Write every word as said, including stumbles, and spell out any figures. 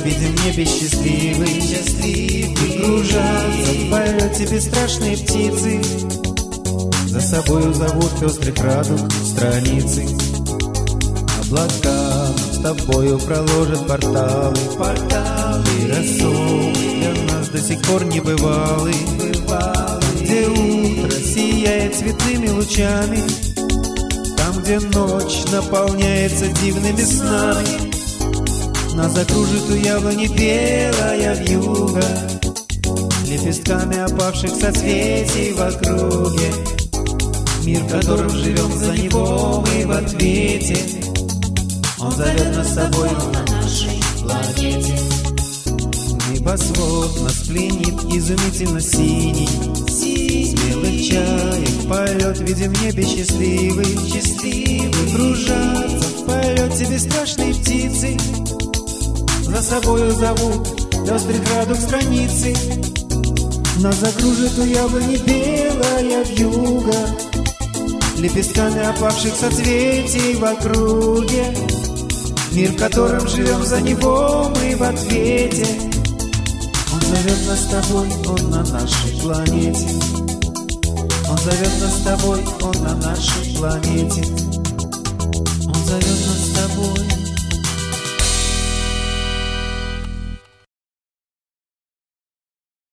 видим в небе счастливый, счастливый. Кружатся в полете бесстрашные птицы, за собою зовут пестрых радуг страницы. Облака с тобою проложат порталы, порталы. И рассол для нас до сих пор не бывалый, бывалый. Где утро сияет цветными лучами, там, где ночь наполняется дивными снами, нас закружит у яблони белая вьюга, лепестками опавших соцветий в округе. Мир, в котором живем, за него мы в ответе. Он зовет нас с собой на нашей планете. Небосвод нас пленит изумительно синий, смелых чаек полет видим в небе счастливый, счастливый. Кружатся в полете бесстрашные птицы, за собою зовут пестрых радуг страницы. Нас закружит у яблони белая вьюга, лепестками опавших соцветий в округе. Мир, в котором живем, за него мы в ответе. Он зовет нас с тобой, он на нашей планете. Он зовет нас с тобой, он на нашей планете. Он зовет нас с тобой.